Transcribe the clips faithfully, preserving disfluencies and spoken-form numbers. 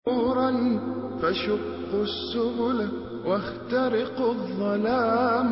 نورا فشقوا السبل واخترقوا الظلام،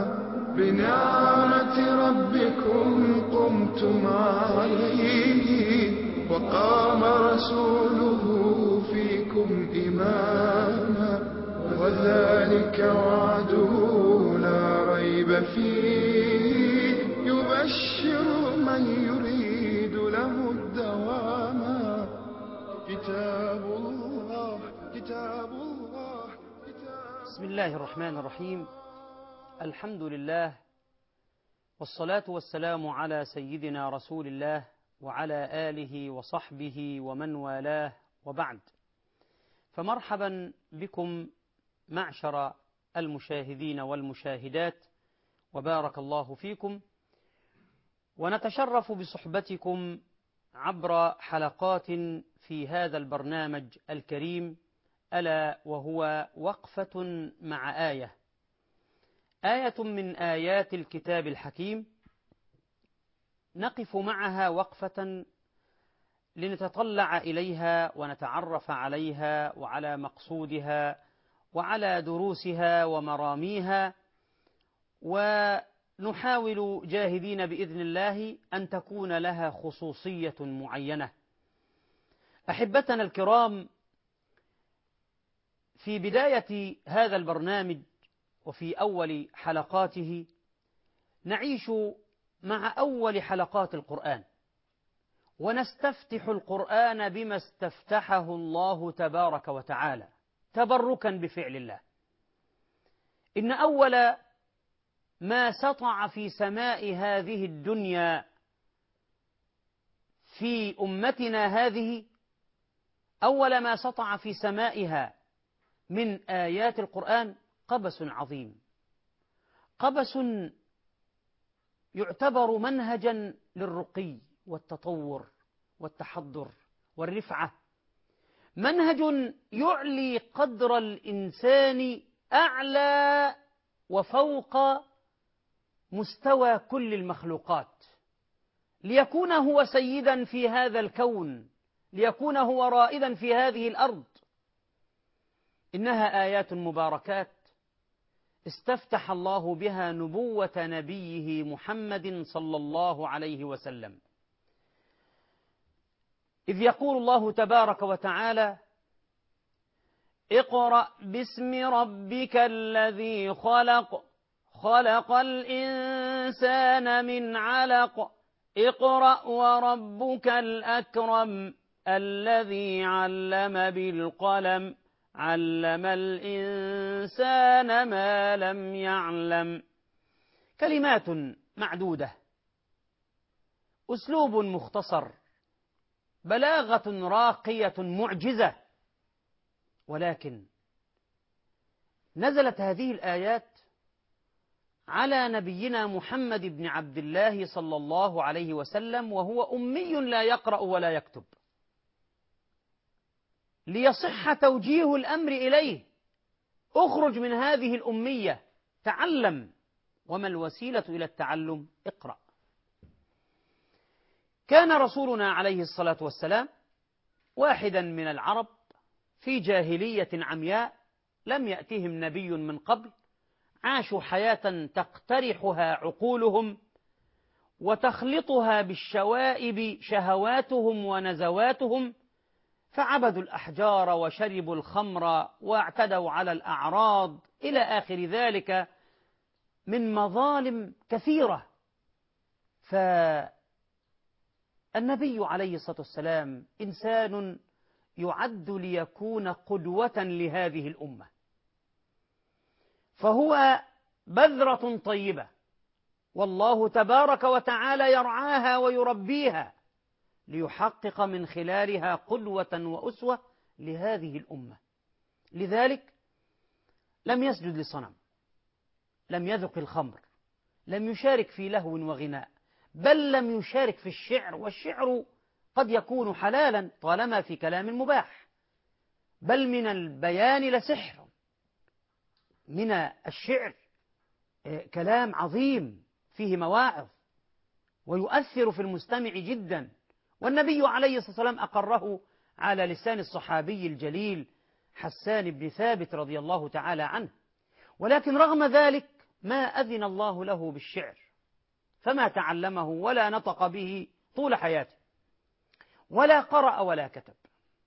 بنعمة ربكم قمتم عليه، وقام رسوله فيكم إماما، وذلك وعده لا ريب فيه، يبشر من يريد له الدوام. كتاب الله كتاب الله كتاب بسم الله الرحمن الرحيم. الحمد لله، والصلاة والسلام على سيدنا رسول الله وعلى آله وصحبه ومن والاه، وبعد. فمرحبا بكم معشر المشاهدين والمشاهدات، وبارك الله فيكم، ونتشرف بصحبتكم عبر حلقات في هذا البرنامج الكريم، ألا وهو وقفة مع آية آية من آيات الكتاب الحكيم، نقف معها وقفة لنتطلع إليها ونتعرف عليها وعلى مقصودها وعلى دروسها ومراميها، ونحاول جاهدين بإذن الله أن تكون لها خصوصية معينة. أحبتنا الكرام، في بداية هذا البرنامج وفي أول حلقاته نعيش مع أول حلقات القرآن، ونستفتح القرآن بما استفتحه الله تبارك وتعالى تبركا بفعل الله. إن أول ما سطع في سماء هذه الدنيا في أمتنا هذه، أول ما سطع في سمائها من آيات القرآن قبس عظيم، قبس يعتبر منهجا للرقي والتطور والتحضر والرفعة، منهج يعلي قدر الإنسان أعلى وفوق مستوى كل المخلوقات، ليكون هو سيدا في هذا الكون، ليكون هو رائدا في هذه الأرض. إنها آيات مباركات استفتح الله بها نبوة نبيه محمد صلى الله عليه وسلم، إذ يقول الله تبارك وتعالى: اقرأ باسم ربك الذي خلق، خلق الإنسان من علق، اقرأ وربك الأكرم، الذي علم بالقلم، علم الإنسان ما لم يعلم. كلمات معدودة، أسلوب مختصر، بلاغة راقية معجزة، ولكن نزلت هذه الآيات على نبينا محمد بن عبد الله صلى الله عليه وسلم وهو أمي لا يقرأ ولا يكتب، ليصح توجيه الأمر إليه: اخرج من هذه الأمية، تعلم. وما الوسيلة إلى التعلم؟ اقرأ. كان رسولنا عليه الصلاة والسلام واحدا من العرب في جاهلية عمياء، لم يأتهم نبي من قبل، عاشوا حياة تقترحها عقولهم وتخلطها بالشوائب شهواتهم ونزواتهم، فعبدوا الأحجار وشربوا الخمر واعتدوا على الأعراض إلى آخر ذلك من مظالم كثيرة. فالنبي عليه الصلاة والسلام إنسان يعد ليكون قدوة لهذه الأمة، فهو بذرة طيبة، والله تبارك وتعالى يرعاها ويربيها ليحقق من خلالها قدوة وأسوة لهذه الأمة. لذلك لم يسجد لصنم، لم يذق الخمر، لم يشارك في لهو وغناء، بل لم يشارك في الشعر، والشعر قد يكون حلالا طالما في كلام مباح، بل من البيان لسحر، من الشعر كلام عظيم فيه مواعظ ويؤثر في المستمع جدا. والنبي عليه الصلاة والسلام أقره على لسان الصحابي الجليل حسان بن ثابت رضي الله تعالى عنه. ولكن رغم ذلك ما أذن الله له بالشعر، فما تعلمه ولا نطق به طول حياته، ولا قرأ ولا كتب،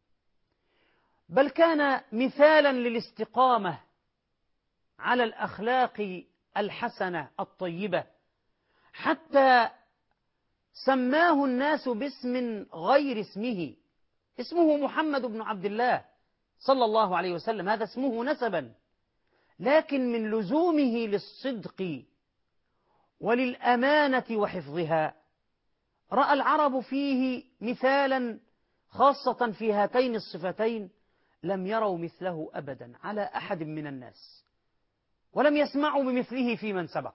بل كان مثالا للاستقامة على الأخلاق الحسنة الطيبة، حتى سماه الناس باسم غير اسمه. اسمه محمد بن عبد الله صلى الله عليه وسلم، هذا اسمه نسبا، لكن من لزومه للصدق وللأمانة وحفظها رأى العرب فيه مثالا، خاصة في هاتين الصفتين لم يروا مثله أبدا على أحد من الناس، ولم يسمعوا بمثله في من سبق،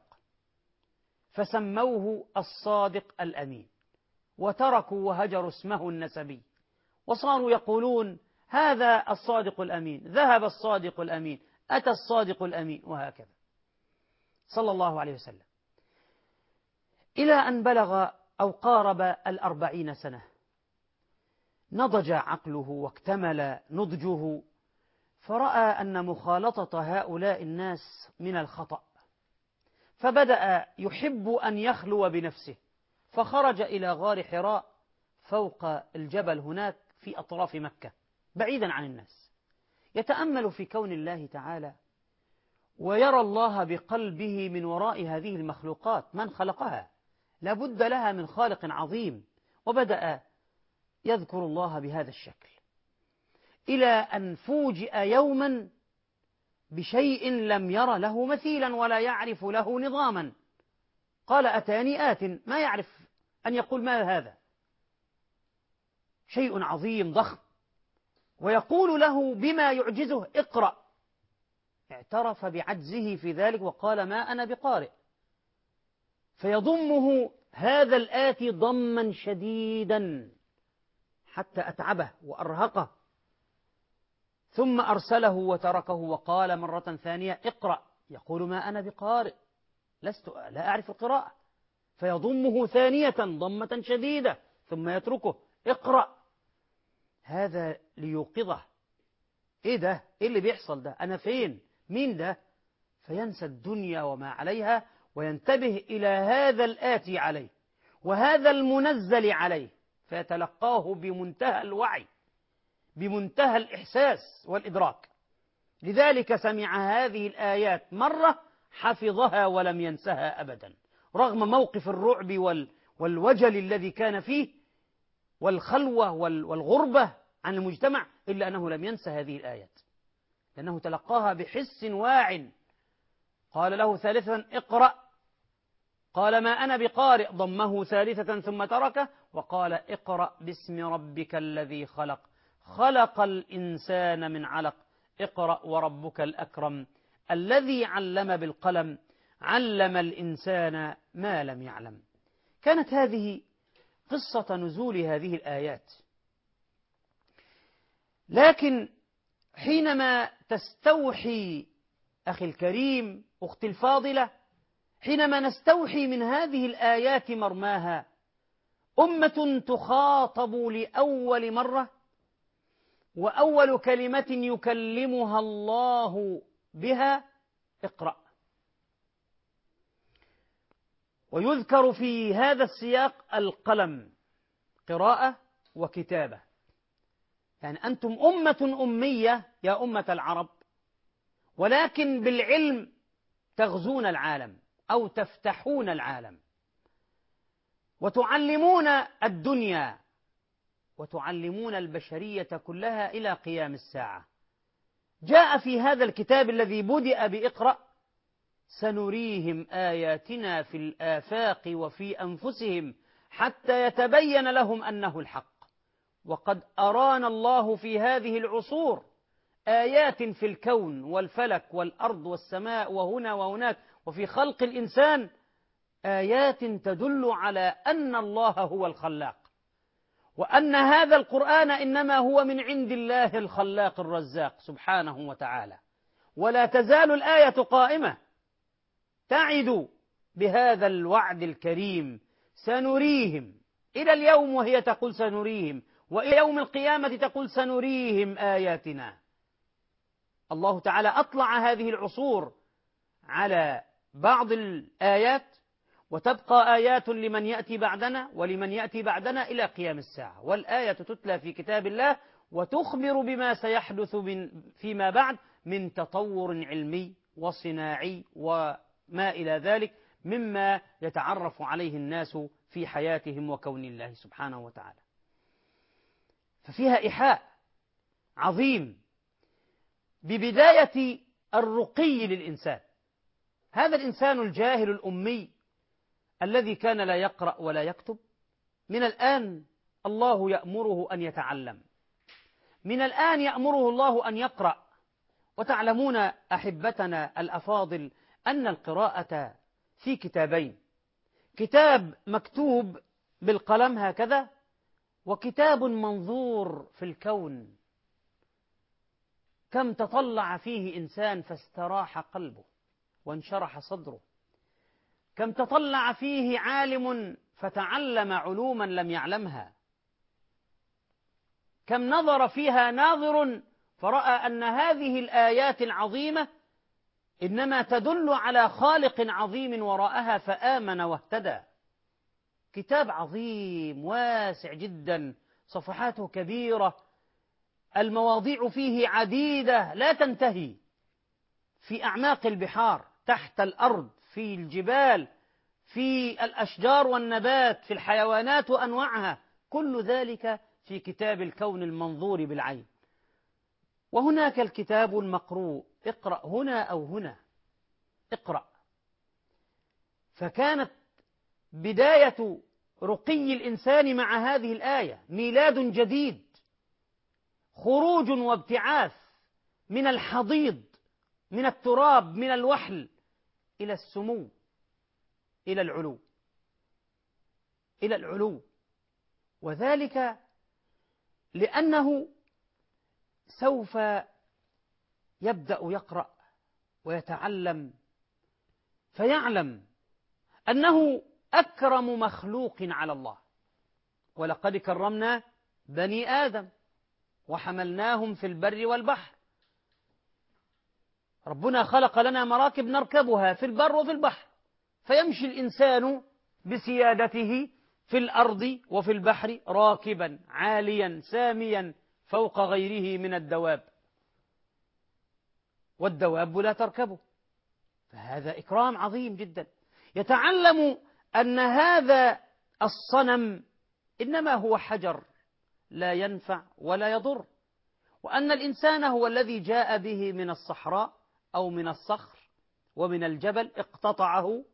فسموه الصادق الأمين، وتركوا وهجروا اسمه النسبي، وصاروا يقولون هذا الصادق الأمين، ذهب الصادق الأمين، أتى الصادق الأمين، وهكذا صلى الله عليه وسلم، إلى أن بلغ أو قارب الأربعين سنة، نضج عقله واكتمل نضجه، فرأى أن مخالطة هؤلاء الناس من الخطأ، فبدأ يحب أن يخلو بنفسه، فخرج إلى غار حراء فوق الجبل هناك في أطراف مكة بعيدا عن الناس، يتأمل في كون الله تعالى ويرى الله بقلبه من وراء هذه المخلوقات، من خلقها؟ لابد لها من خالق عظيم. وبدأ يذكر الله بهذا الشكل، إلى أن فوجئ يوما بشيء لم ير له مثيلا ولا يعرف له نظاما. قال أتاني آت، ما يعرف أن يقول ما هذا، شيء عظيم ضخم، ويقول له بما يعجزه اقرأ. اعترف بعجزه في ذلك وقال ما أنا بقارئ، فيضمه هذا الآتي ضما شديدا حتى أتعبه وأرهقه، ثم أرسله وتركه وقال مرة ثانية اقرأ، يقول ما أنا بقارئ، لست لا أعرف القراءة، فيضمه ثانية ضمة شديدة ثم يتركه اقرأ. هذا ليوقظه، إيه ده؟ إيه اللي بيحصل ده؟ أنا فين؟ مين ده؟ فينسى الدنيا وما عليها وينتبه إلى هذا الآتي عليه وهذا المنزل عليه، فيتلقاه بمنتهى الوعي، بمنتهى الإحساس والإدراك. لذلك سمع هذه الآيات مرة حفظها ولم ينسها أبدا، رغم موقف الرعب والوجل الذي كان فيه والخلوة والغربة عن المجتمع، إلا أنه لم ينسى هذه الآيات، لأنه تلقاها بحس واع. قال له ثالثا اقرأ، قال ما أنا بقارئ، ضمه ثالثة ثم تركه وقال اقرأ باسم ربك الذي خلق، خلق الإنسان من علق، اقرأ وربك الأكرم الذي علم بالقلم، علم الإنسان ما لم يعلم. كانت هذه قصة نزول هذه الآيات. لكن حينما تستوحي أخي الكريم، أختي الفاضلة، حينما نستوحي من هذه الآيات مرماها، أمة تخاطب لأول مرة وأول كلمة يكلمها الله بها اقرأ. ويذكر في هذا السياق القلم، قراءة وكتابة، يعني أنتم أمة أمية يا أمة العرب، ولكن بالعلم تغزون العالم أو تفتحون العالم وتعلمون الدنيا وتعلمون البشرية كلها إلى قيام الساعة. جاء في هذا الكتاب الذي بدأ بإقرأ سنريهم آياتنا في الآفاق وفي أنفسهم حتى يتبين لهم أنه الحق. وقد أرانا الله في هذه العصور آيات في الكون والفلك والأرض والسماء وهنا وهناك وفي خلق الإنسان، آيات تدل على أن الله هو الخلاق، وأن هذا القرآن إنما هو من عند الله الخلاق الرزاق سبحانه وتعالى. ولا تزال الآية قائمة تعد بهذا الوعد الكريم، سنريهم، إلى اليوم وهي تقول سنريهم، وإلى يوم القيامة تقول سنريهم آياتنا. الله تعالى أطلع هذه العصور على بعض الآيات، وتبقى آيات لمن يأتي بعدنا ولمن يأتي بعدنا إلى قيام الساعة، والآية تتلى في كتاب الله وتخبر بما سيحدث من فيما بعد من تطور علمي وصناعي وما إلى ذلك مما يتعرف عليه الناس في حياتهم وكون الله سبحانه وتعالى. ففيها إيحاء عظيم ببداية الرقي للإنسان. هذا الإنسان الجاهل الأمي الذي كان لا يقرأ ولا يكتب، من الآن الله يأمره أن يتعلم، من الآن يأمره الله أن يقرأ. وتعلمون أحبتنا الأفاضل أن القراءة في كتابين: كتاب مكتوب بالقلم هكذا، وكتاب منظور في الكون، كم تطلع فيه إنسان فاستراح قلبه وانشرح صدره، كم تطلع فيه عالم فتعلم علوما لم يعلمها، كم نظر فيها ناظر فرأى أن هذه الآيات العظيمة إنما تدل على خالق عظيم وراءها فآمن واهتدى. كتاب عظيم واسع جدا، صفحاته كبيرة، المواضيع فيه عديدة لا تنتهي، في أعماق البحار، تحت الأرض، في الجبال، في الأشجار والنبات، في الحيوانات وأنواعها، كل ذلك في كتاب الكون المنظور بالعين. وهناك الكتاب المقروء، اقرأ هنا أو هنا، اقرأ. فكانت بداية رقي الإنسان مع هذه الآية ميلاد جديد، خروج وابتعاث من الحضيض، من التراب، من الوحل، إلى السمو، إلى العلو، إلى العلو. وذلك لأنه سوف يبدأ يقرأ ويتعلم فيعلم أنه أكرم مخلوق على الله. ولقد كرمنا بني آدم وحملناهم في البر والبحر. ربنا خلق لنا مراكب نركبها في البر وفي البحر، فيمشي الإنسان بسيادته في الأرض وفي البحر راكبا عاليا ساميا فوق غيره من الدواب، والدواب لا تركبه، فهذا إكرام عظيم جدا. يتعلم أن هذا الصنم إنما هو حجر لا ينفع ولا يضر، وأن الإنسان هو الذي جاء به من الصحراء أو من الصخر ومن الجبل، اقتطعه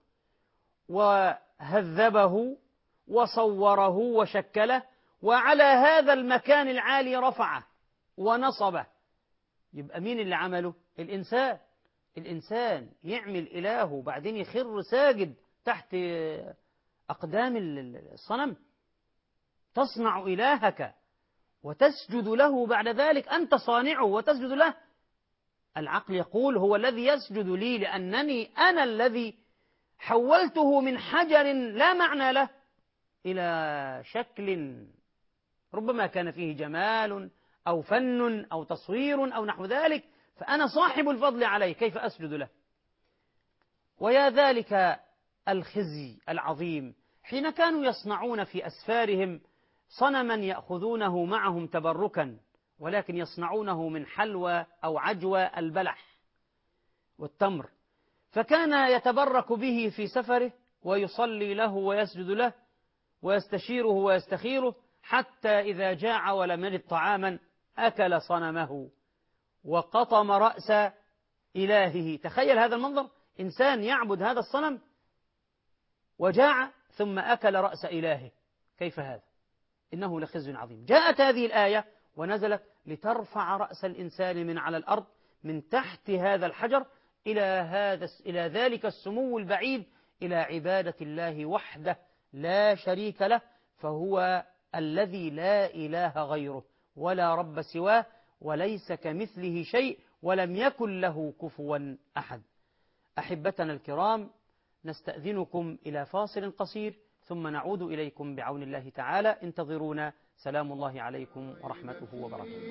وهذبه وصوره وشكله، وعلى هذا المكان العالي رفعه ونصبه. يبقى مين اللي عمله؟ الإنسان. الإنسان يعمل إلهه بعدين يخر ساجد تحت أقدام الصنم. تصنع إلهك وتسجد له بعد ذلك، أنت صانعه وتسجد له. العقل يقول هو الذي يسجد لي لأنني أنا الذي حولته من حجر لا معنى له إلى شكل ربما كان فيه جمال أو فن أو تصوير أو نحو ذلك، فأنا صاحب الفضل عليه، كيف أسجد له؟ ويا ذلك الخزي العظيم حين كانوا يصنعون في أسفارهم صنما يأخذونه معهم تبركا، ولكن يصنعونه من حلوى أو عجوى البلح والتمر، فكان يتبرك به في سفره ويصلي له ويسجد له ويستشيره ويستخيره، حتى إذا جاع ولم يجد طعاما أكل صنمه وقطم رأس إلهه. تخيل هذا المنظر، إنسان يعبد هذا الصنم وجاع ثم أكل رأس إلهه، كيف هذا؟ إنه لخزي عظيم. جاءت هذه الآية ونزلت لترفع رأس الإنسان من على الأرض من تحت هذا الحجر إلى هذا إلى ذلك السمو البعيد، إلى عبادة الله وحده لا شريك له، فهو الذي لا إله غيره ولا رب سواه، وليس كمثله شيء ولم يكن له كفوا أحد. أحبتنا الكرام، نستأذنكم إلى فاصل قصير ثم نعود إليكم بعون الله تعالى. انتظرونا سلام الله عليكم ورحمته وبركاته.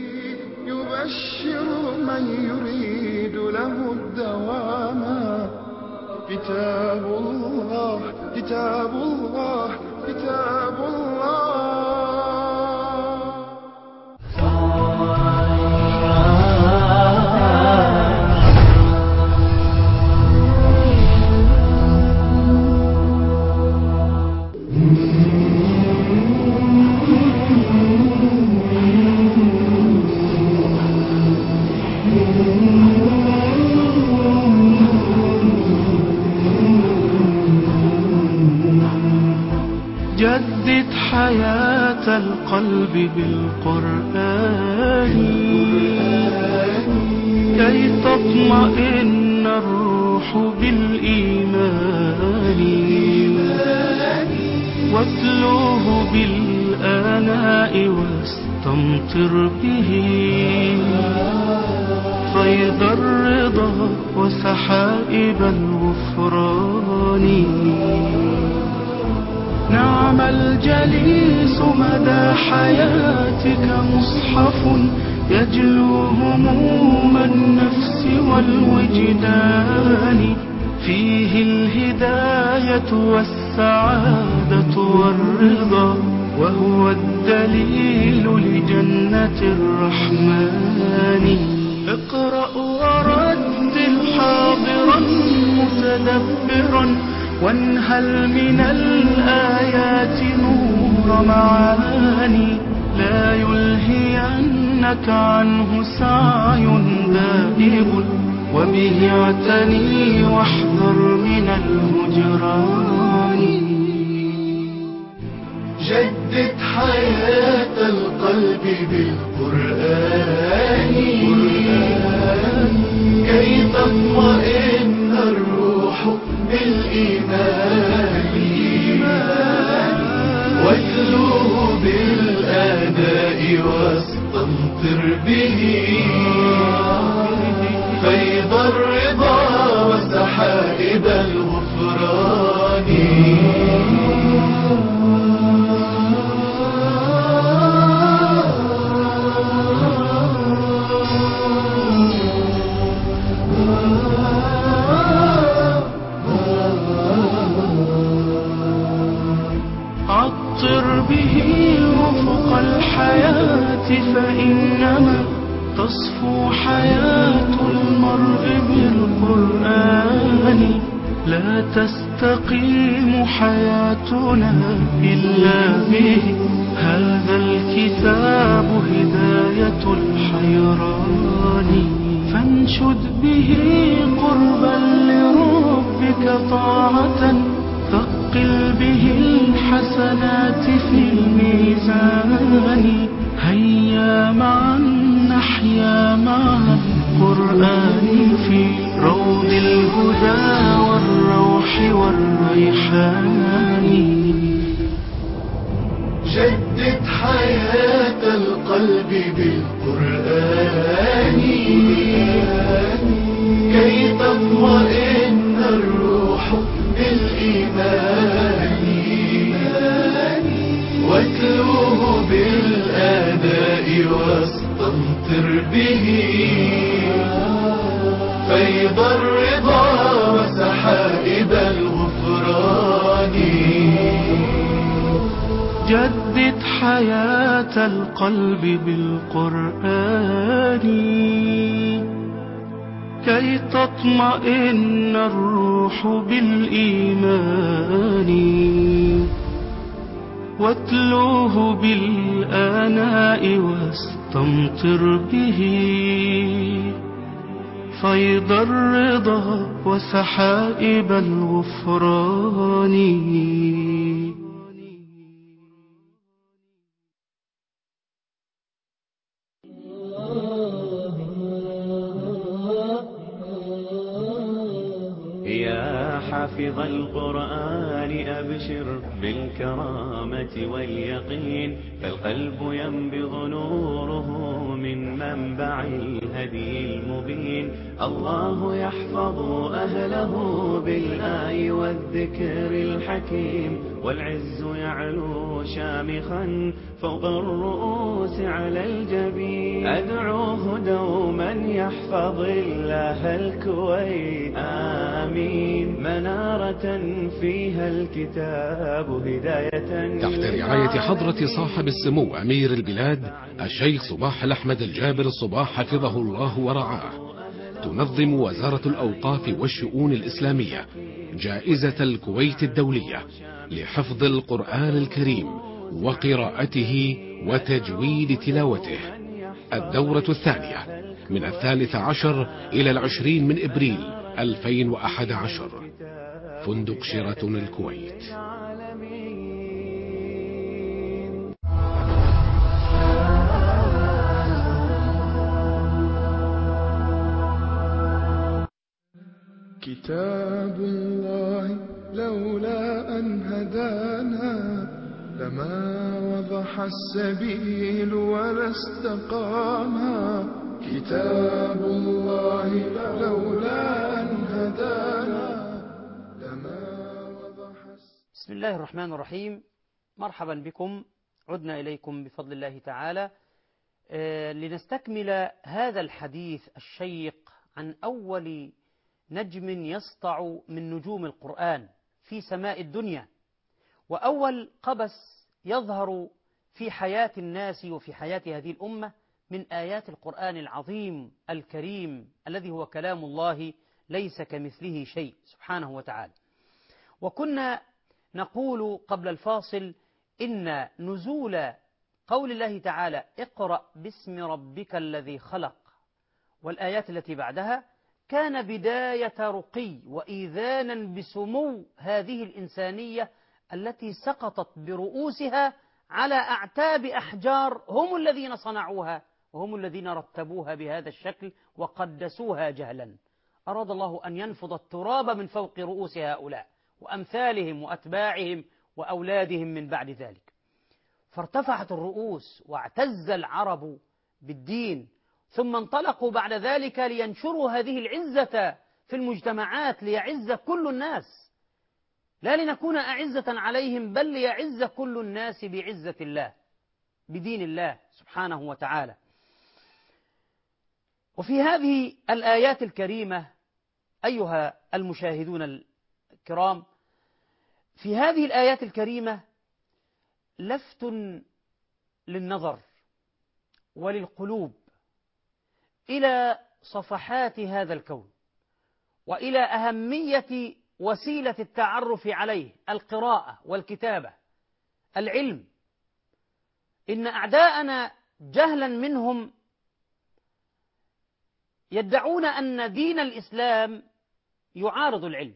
يبشر من يريد له الدوام كتاب الله كتاب الله كتاب الله. جدد حياة القلب بالقرآن كي تطمئن الروح بالإيمان واتلوه بالآناء واستمطر به فيض الرضا وسحائب الغفران. نعم الجليس مدى حياتك مصحف يجلو هموم النفس والوجدان فيه الهداية والسعادة والرضا وهو الدليل لجنة الرحمن. اقرأ ورتل حاضرا متدبرا وانهل من الآيات نور معاني لا يلهينك عنه سعي دائب وبه اعتني واحذر من الهجران. جدد حياة القلب بالقرآن كي تطمئن الروح بالإيمان واتلوه بالآناء واستمطر به فيض الرضا وسحائب الغفران. عطر به رفق الحياة فإنما تصفو حياة المرء بالقرآن. لا تستقيم حياتنا إلا به هذا الكتاب هداية الحيران. فانشد به قربا لربك طاعة ثقل به الحسنات في الميزان. هيا معا نحيا مع القرآن في روض الهدى والروح والريحان. جدد حياة القلب بالقرآن كي تطمئن الروح بالإيمان واتلوه بالآناء واستمطر به فيض الرضا وسحائب الغفران. جدد حياة القلب بالقرآن كي تطمئن الروح بالإيمان واتلوه بالآناء واستمطر به فيض الرضا وسحائب الغفران. يا حافظ القرآن أبشر بالكرامة واليقين، فالقلب ينبض نوره من منبع الهدي المبين. الله يحفظ أهله بالآي والذكر الحكيم، والعز يعلو شامخا فوق الرؤوس على الجبين. أدعوه دوما يحفظ الله الكويت آمين، منارة فيها الكتاب هداية تحت رعاية حضرة صاحب السمو أمير البلاد الشيخ صباح الأحمد الجابر الصباح حفظه الله ورعاه، تنظم وزارة الأوقاف والشؤون الإسلامية جائزة الكويت الدولية لحفظ القرآن الكريم وقراءته وتجويد تلاوته. الدورة الثانية من الثالث عشر إلى العشرين من إبريل ألفين وأحد عشر، فندق شيراتون الكويت. كتاب الله لولا أن هدانا لما وضح السبيل ولا استقاما. كتاب الله لولا أن هدانا لما وضح. بسم الله الرحمن الرحيم. مرحبا بكم، عدنا إليكم بفضل الله تعالى آه لنستكمل هذا الحديث الشيق عن أول نجم يسطع من نجوم القرآن في سماء الدنيا، وأول قبس يظهر في حياة الناس وفي حياة هذه الأمة من آيات القرآن العظيم الكريم الذي هو كلام الله ليس كمثله شيء سبحانه وتعالى. وكنا نقول قبل الفاصل إن نزول قول الله تعالى اقرأ باسم ربك الذي خلق والآيات التي بعدها كان بداية رقي وإيذانا بسمو هذه الإنسانية التي سقطت برؤوسها على أعتاب أحجار هم الذين صنعوها وهم الذين رتبوها بهذا الشكل وقدسوها جهلا. أراد الله أن ينفض التراب من فوق رؤوس هؤلاء وأمثالهم وأتباعهم وأولادهم من بعد ذلك، فارتفعت الرؤوس واعتز العرب بالدين، ثم انطلقوا بعد ذلك لينشروا هذه العزة في المجتمعات ليعز كل الناس، لا لنكون أعزة عليهم بل ليعز كل الناس بعزة الله بدين الله سبحانه وتعالى. وفي هذه الآيات الكريمة أيها المشاهدون الكرام، في هذه الآيات الكريمة لفت للنظر وللقلوب إلى صفحات هذا الكون وإلى أهمية وسيلة التعرف عليه، القراءة والكتابة، العلم. إن أعداءنا جهلا منهم يدعون أن دين الإسلام يعارض العلم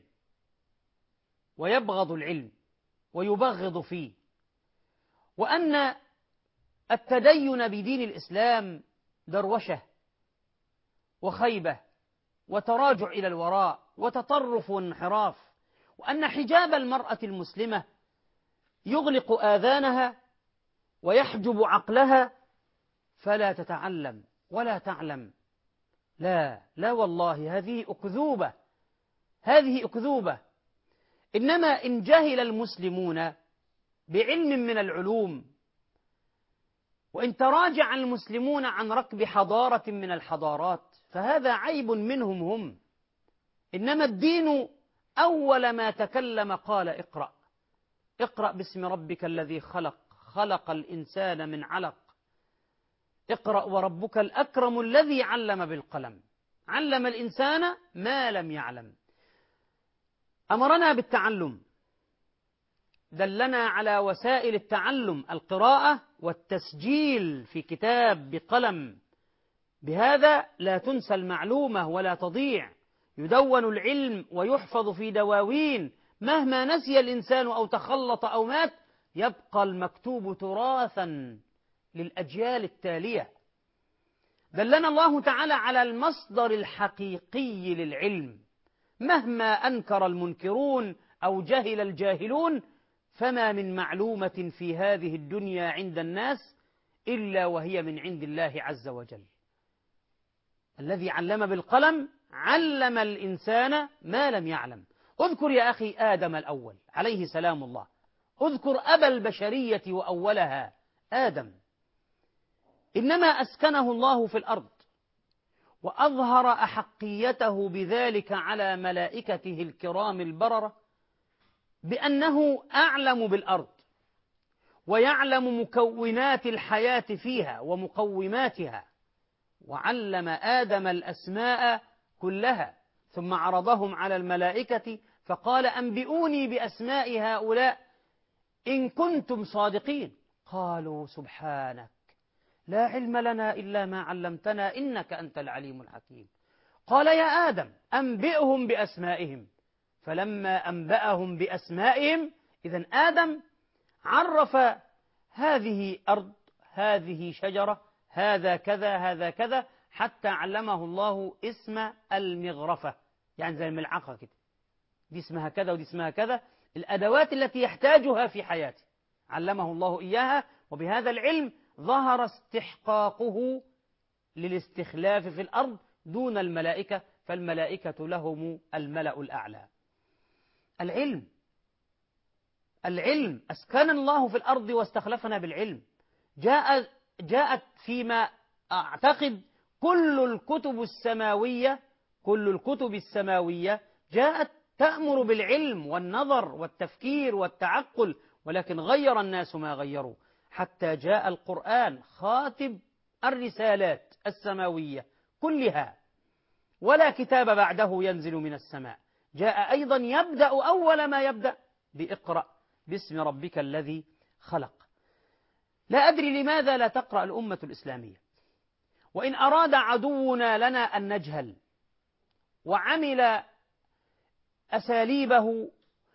ويبغض العلم ويبغض فيه، وأن التدين بدين الإسلام دروشة وخيبة وتراجع إلى الوراء وتطرف وانحراف، وأن حجاب المرأة المسلمة يغلق آذانها ويحجب عقلها فلا تتعلم ولا تعلم. لا لا والله، هذه أكذوبة، هذه أكذوبة. إنما إن جهل المسلمون بعلم من العلوم وإن تراجع المسلمون عن ركب حضارة من الحضارات فهذا عيب منهم هم. إنما الدين أول ما تكلم قال اقرأ اقرأ باسم ربك الذي خلق خلق الإنسان من علق اقرأ وربك الأكرم الذي علم بالقلم علم الإنسان ما لم يعلم. أمرنا بالتعلم، دلنا على وسائل التعلم، القراءة والتسجيل في كتاب بقلم، بهذا لا تنسى المعلومة ولا تضيع، يدون العلم ويحفظ في دواوين، مهما نسي الإنسان أو تخلط أو مات يبقى المكتوب تراثا للأجيال التالية. دلنا الله تعالى على المصدر الحقيقي للعلم، مهما أنكر المنكرون أو جهل الجاهلون، فما من معلومة في هذه الدنيا عند الناس إلا وهي من عند الله عز وجل. الذي علم بالقلم علم الإنسان ما لم يعلم. اذكر يا أخي آدم الأول عليه سلام الله، اذكر أبا البشرية وأولها آدم، إنما أسكنه الله في الأرض وأظهر أحقيته بذلك على ملائكته الكرام البررة بأنه أعلم بالأرض ويعلم مكونات الحياة فيها ومقوماتها، وعلم آدم الأسماء كلها ثم عرضهم على الملائكة فقال أنبئوني بأسماء هؤلاء إن كنتم صادقين. قالوا سبحانك لا علم لنا إلا ما علمتنا إنك أنت العليم الحكيم. قال يا آدم أنبئهم بأسمائهم، فلما أنبأهم بأسمائهم إذن آدم عرف هذه أرض، هذه شجرة، هذا كذا، هذا كذا، حتى علمه الله اسم المغرفة، يعني زي الملعقة كده، دي اسمها كذا ودي اسمها كذا، الأدوات التي يحتاجها في حياته علمه الله إياها. وبهذا العلم ظهر استحقاقه للاستخلاف في الأرض دون الملائكة، فالملائكة لهم الملأ الأعلى. العلم العلم أسكن الله في الأرض واستخلفنا بالعلم. جاء جاءت فيما أعتقد كل الكتب السماوية كل الكتب السماوية جاءت تأمر بالعلم والنظر والتفكير والتعقل، ولكن غير الناس ما غيروا حتى جاء القرآن خاتم الرسالات السماوية كلها، ولا كتاب بعده ينزل من السماء. جاء أيضا يبدأ أول ما يبدأ بإقرأ باسم ربك الذي خلق. لا أدري لماذا لا تقرأ الأمة الإسلامية، وإن أراد عدونا لنا أن نجهل وعمل أساليبه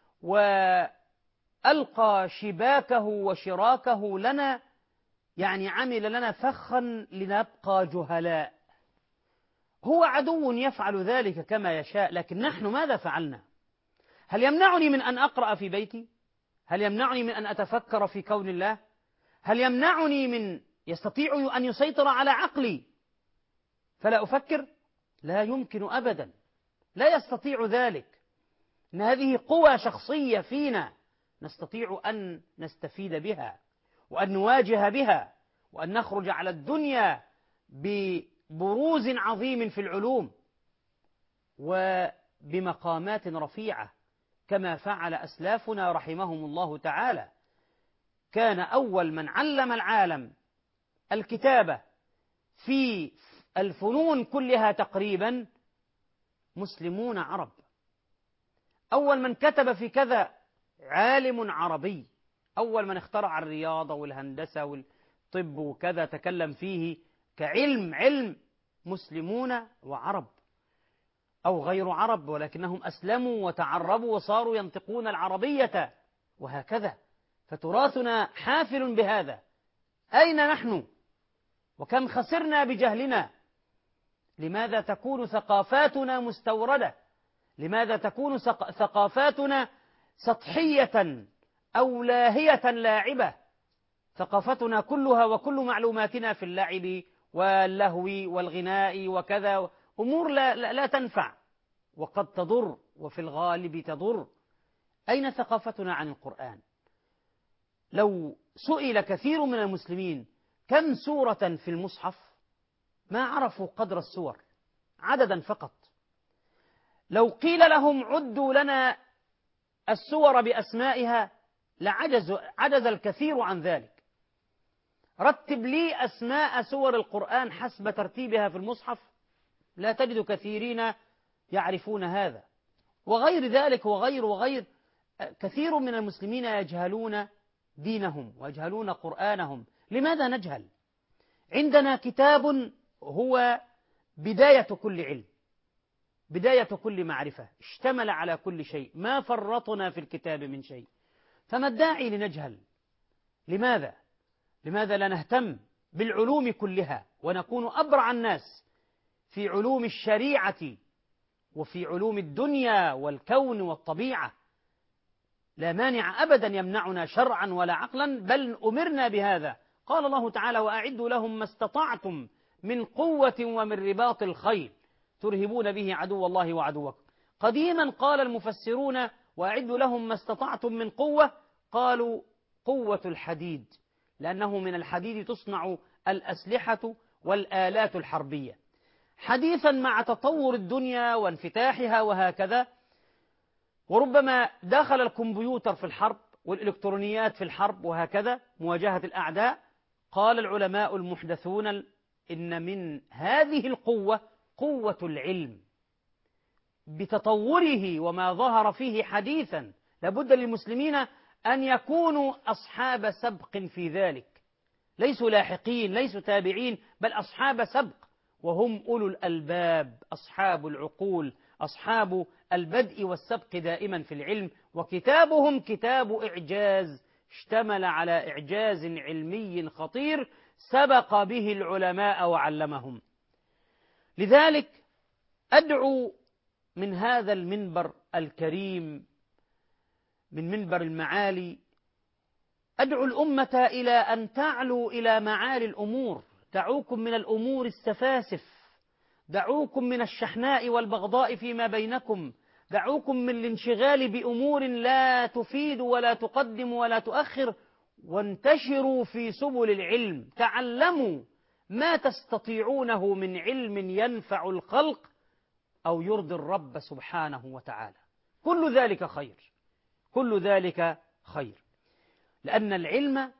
وألقى شباكه وشراكه لنا، يعني عمل لنا فخا لنبقى جهلاء. هو عدو يفعل ذلك كما يشاء، لكن نحن ماذا فعلنا؟ هل يمنعني من أن أقرأ في بيتي؟ هل يمنعني من أن أتفكر في كون الله؟ هل يمنعني من يستطيع أن يسيطر على عقلي فلا أفكر؟ لا يمكن أبدا، لا يستطيع ذلك. إن هذه قوى شخصية فينا نستطيع أن نستفيد بها وأن نواجه بها وأن نخرج على الدنيا ببروز عظيم في العلوم وبمقامات رفيعة كما فعل أسلافنا رحمهم الله تعالى. كان أول من علم العالم الكتابة في الفنون كلها تقريبا مسلمون عرب. أول من كتب في كذا عالم عربي. أول من اخترع الرياضة والهندسة والطب وكذا تكلم فيه كعلم علم مسلمون وعرب أو غير عرب، ولكنهم أسلموا وتعربوا وصاروا ينطقون العربية وهكذا. فتراثنا حافل بهذا. أين نحن؟ وكم خسرنا بجهلنا؟ لماذا تكون ثقافاتنا مستوردة؟ لماذا تكون ثقافاتنا سطحية أو لاهية لاعبة؟ ثقافتنا كلها وكل معلوماتنا في اللعب واللهو والغناء وكذا، أمور لا, لا, لا تنفع وقد تضر وفي الغالب تضر. أين ثقافتنا عن القرآن؟ لو سئل كثير من المسلمين كم سورة في المصحف ما عرفوا قدر السور عددا فقط. لو قيل لهم عدوا لنا السور بأسمائها لعجز عجز الكثير عن ذلك. رتب لي أسماء سور القرآن حسب ترتيبها في المصحف، لا تجد كثيرين يعرفون هذا. وغير ذلك وغير وغير كثير من المسلمين يجهلون دينهم ويجهلون قرآنهم. لماذا نجهل؟ عندنا كتاب هو بداية كل علم، بداية كل معرفة، اشتمل على كل شيء، ما فرطنا في الكتاب من شيء. فما الداعي لنجهل؟ لماذا؟ لماذا لا نهتم بالعلوم كلها ونكون أبرع الناس في علوم الشريعة وفي علوم الدنيا والكون والطبيعة. لا مانع أبدا يمنعنا شرعا ولا عقلا، بل أمرنا بهذا. قال الله تعالى: وأعدوا لهم ما استطعتم من قوة ومن رباط الخيل ترهبون به عدو الله وعدوكم. قديما قال المفسرون: وأعدوا لهم ما استطعتم من قوة، قالوا قوة الحديد، لأنه من الحديد تصنع الأسلحة والآلات الحربية. حديثا مع تطور الدنيا وانفتاحها وهكذا، وربما دخل الكمبيوتر في الحرب والإلكترونيات في الحرب وهكذا مواجهة الأعداء، قال العلماء المحدثون إن من هذه القوة قوة العلم بتطوره وما ظهر فيه حديثا. لابد للمسلمين أن يكونوا أصحاب سبق في ذلك، ليسوا لاحقين، ليسوا تابعين، بل أصحاب سبق، وهم أولو الألباب، أصحاب العقول، أصحاب البدء والسبق دائما في العلم. وكتابهم كتاب إعجاز، اشتمل على إعجاز علمي خطير سبق به العلماء وعلمهم. لذلك أدعو من هذا المنبر الكريم، من منبر المعالي، أدعو الأمة إلى أن تعلوا إلى معالي الأمور. دعوكم من الأمور السفاسف، دعوكم من الشحناء والبغضاء فيما بينكم، دعوكم من الانشغال بأمور لا تفيد ولا تقدم ولا تؤخر، وانتشروا في سبل العلم. تعلموا ما تستطيعونه من علم ينفع الخلق أو يرضي الرب سبحانه وتعالى. كل ذلك خير، كل ذلك خير، لأن العلم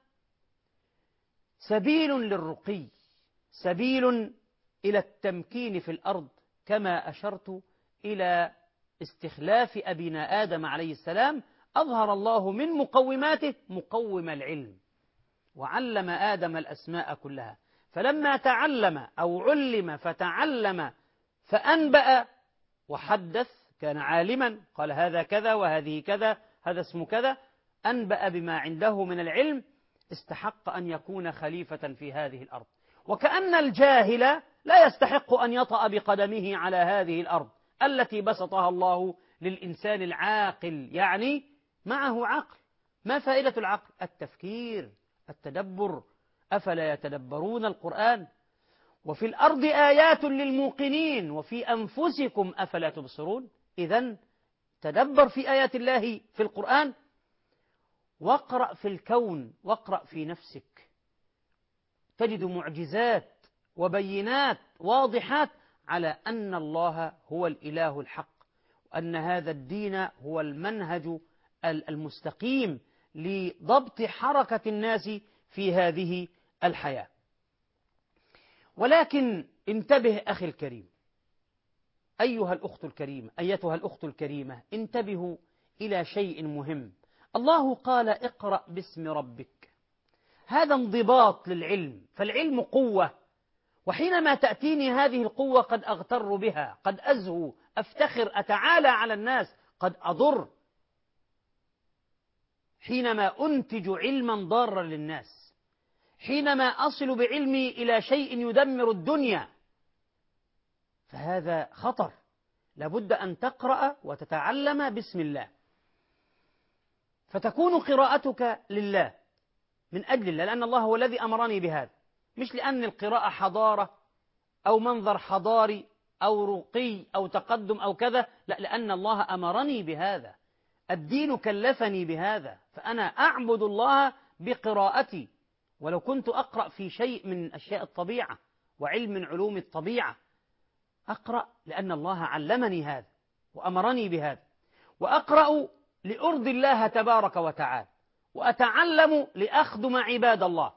سبيل للرقي، سبيل إلى التمكين في الأرض، كما أشرت إلى استخلاف أبينا آدم عليه السلام. أظهر الله من مقوماته مقوم العلم، وعلم آدم الأسماء كلها، فلما تعلم أو علم فتعلم فأنبأ وحدث، كان عالما، قال هذا كذا وهذه كذا، هذا اسم كذا، أنبأ بما عنده من العلم، استحق أن يكون خليفة في هذه الأرض. وكأن الجاهل لا يستحق أن يطأ بقدمه على هذه الأرض التي بسطها الله للإنسان العاقل، يعني معه عقل. ما فائدة العقل؟ التفكير، التدبر. أفلا يتدبرون القرآن؟ وفي الأرض آيات للموقنين وفي أنفسكم أفلا تبصرون. إذن تدبر في آيات الله في القرآن، واقرأ في الكون، واقرأ في نفسك، تجد معجزات وبينات واضحات على أن الله هو الإله الحق، وأن هذا الدين هو المنهج المستقيم لضبط حركة الناس في هذه الحياة. ولكن انتبه أخي الكريم، أيها الأخت الكريمة، أيتها الأخت الكريمة، انتبهوا إلى شيء مهم. الله قال: اقرأ باسم ربك. هذا انضباط للعلم، فالعلم قوة، وحينما تأتيني هذه القوة قد أغتر بها، قد أزهو، أفتخر، أتعالى على الناس، قد أضر حينما أنتج علما ضارا للناس، حينما أصل بعلمي إلى شيء يدمر الدنيا، فهذا خطر. لابد أن تقرأ وتتعلم بسم الله، فتكون قراءتك لله، من أجل الله، لأن الله هو الذي أمرني بهذا، مش لأن القراءة حضارة أو منظر حضاري أو رقي أو تقدم أو كذا، لا، لأن الله أمرني بهذا، الدين كلفني بهذا، فأنا أعبد الله بقراءتي. ولو كنت أقرأ في شيء من أشياء الطبيعة وعلم من علوم الطبيعة، أقرأ لأن الله علمني هذا وأمرني بهذا، وأقرأ لأرضي الله تبارك وتعالى، وأتعلم لأخدم عباد الله،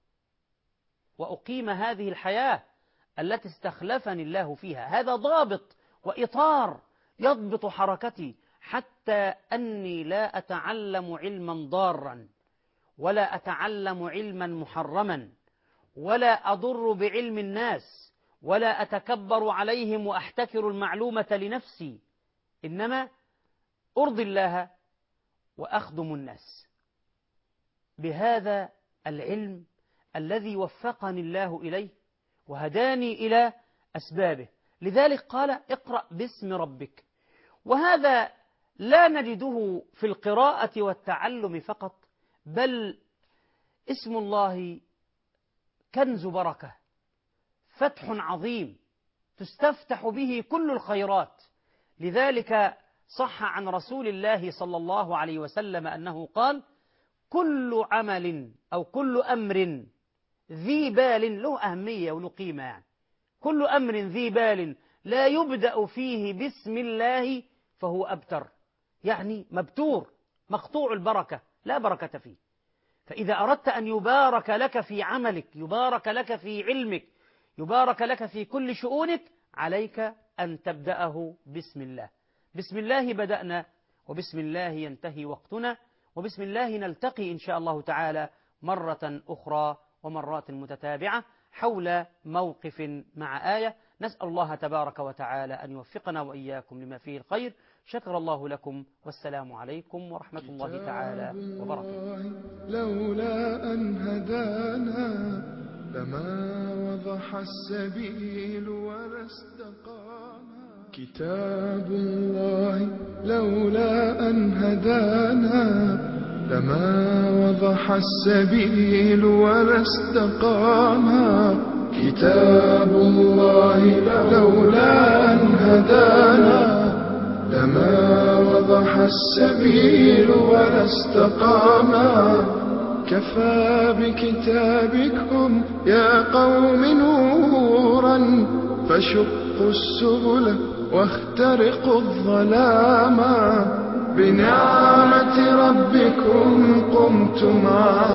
وأقيم هذه الحياة التي استخلفني الله فيها. هذا ضابط وإطار يضبط حركتي، حتى أني لا أتعلم علما ضارا، ولا أتعلم علما محرما، ولا أضر بعلم الناس، ولا أتكبر عليهم وأحتكر المعلومة لنفسي، إنما أرضي الله وأخدم الناس بهذا العلم الذي وفقني الله إليه وهداني إلى أسبابه. لذلك قال اقرأ باسم ربك. وهذا لا نجده في القراءة والتعلم فقط، بل اسم الله كنز بركة، فتح عظيم تستفتح به كل الخيرات. لذلك صح عن رسول الله صلى الله عليه وسلم أنه قال كل عمل أو كل أمر ذي بال له أهمية وله قيمة، يعني كل أمر ذي بال لا يبدأ فيه بسم الله فهو أبتر، يعني مبتور مقطوع البركة لا بركة فيه. فإذا أردت أن يبارك لك في عملك، يبارك لك في علمك، يبارك لك في كل شؤونك، عليك أن تبدأه بسم الله. بسم الله بدأنا، وبسم الله ينتهي وقتنا، وبسم الله نلتقي إن شاء الله تعالى مرة أخرى ومرات متتابعة حول موقف مع آية. نسأل الله تبارك وتعالى أن يوفقنا وإياكم لما فيه الخير. شكر الله لكم، والسلام عليكم ورحمة الله تعالى وبركاته. لولا أن هدانا لما وضح السبيل ولا استقاما. كتاب الله لولا أن هدانا لما وضح السبيل ولا استقاما. كتاب الله لولا أن هدانا لما وضح السبيل ولا استقاما. كفى بكتابكم يا قوم نورا فشقوا السبل واخترقوا الظلاما. بنعمة ربكم قمتم